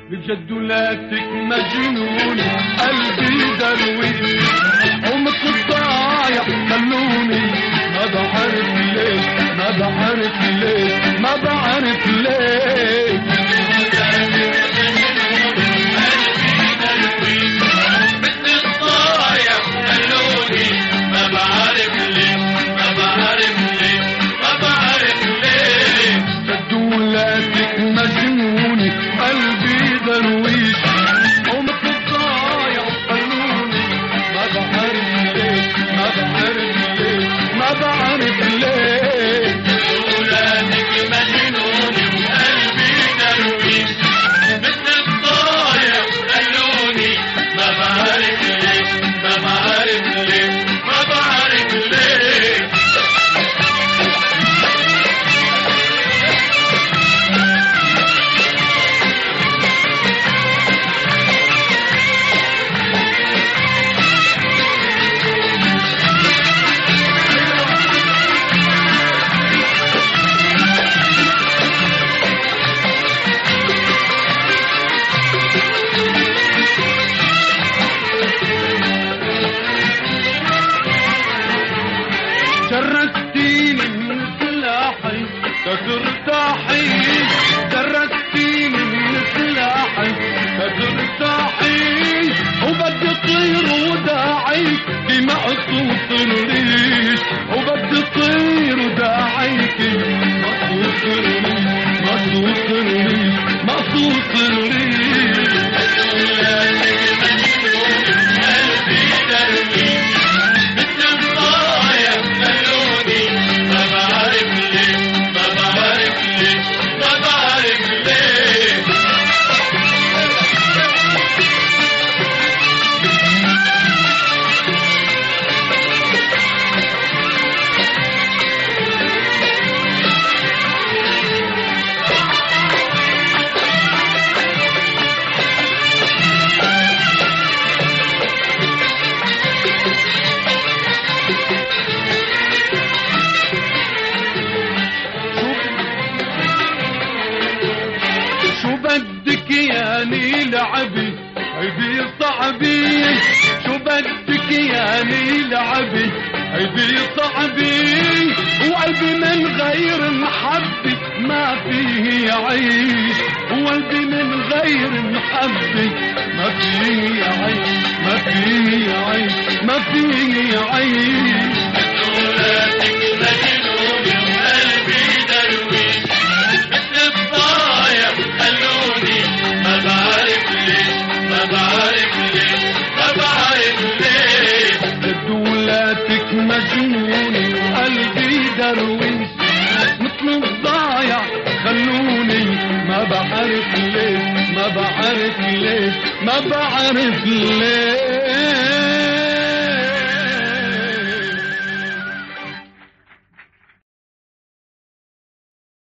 بجدولاتك مجنون قلبي درويش ومثل الضايع خلوني ما بعرف ليش ما بعرف ليش ما بعرف ليش مجنون قلبي درويش ومثل الضايع خلوني ما بعرف ليش ما بعرف ليش ما بعرف ليش ولادك مجنون وقلبي درويش مثل الضايع خلوني ما بعرف ليش ما بعرف ليش ما بعرف ليش جرستيني من سلاحي ترتاحي جرستيني من سلاحي ترتاحي وبدي طير وداعيكي مقصوص الريش وبدي طير وداعيكي مقصوص الريش مقصوص الريش مقصوص الريش بدك يا نيل عبي عيبي صعبي شو بدك يا نيل عبي عيبي صعبي وقلبي من غير محبة ما فيه يعيش وقلبي من غير محبة ما فيه يعيش ما فيه يعيش ما فيه يعيش ولادك مجنون وقلبي درويش مثل الضايع خلوني ما بعرف ليه ما بعرف ليه ما بعرف ليه جدولاتك مجنون وقلبي درويش مثل الضايع خلوني ما بعرف ليه ما بعرف ليه ما بعرف ليه